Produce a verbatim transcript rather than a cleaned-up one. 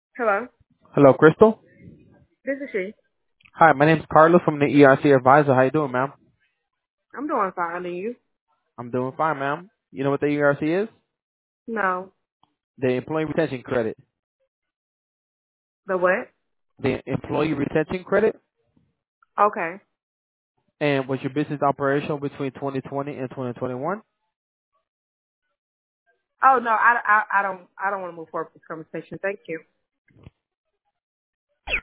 Hello, Hello, Crystal. this is she. Hi, my name's Carlos from the E R C Advisor. How you doing, ma'am? I'm doing fine, and you? I'm doing fine, ma'am. You know what the E R C is? No. The Employee Retention Credit. The what? The Employee Retention Credit. Okay. And was your business operational between twenty twenty and twenty twenty-one? Oh no, I, I, I don't I don't want to move forward with this conversation. Thank you.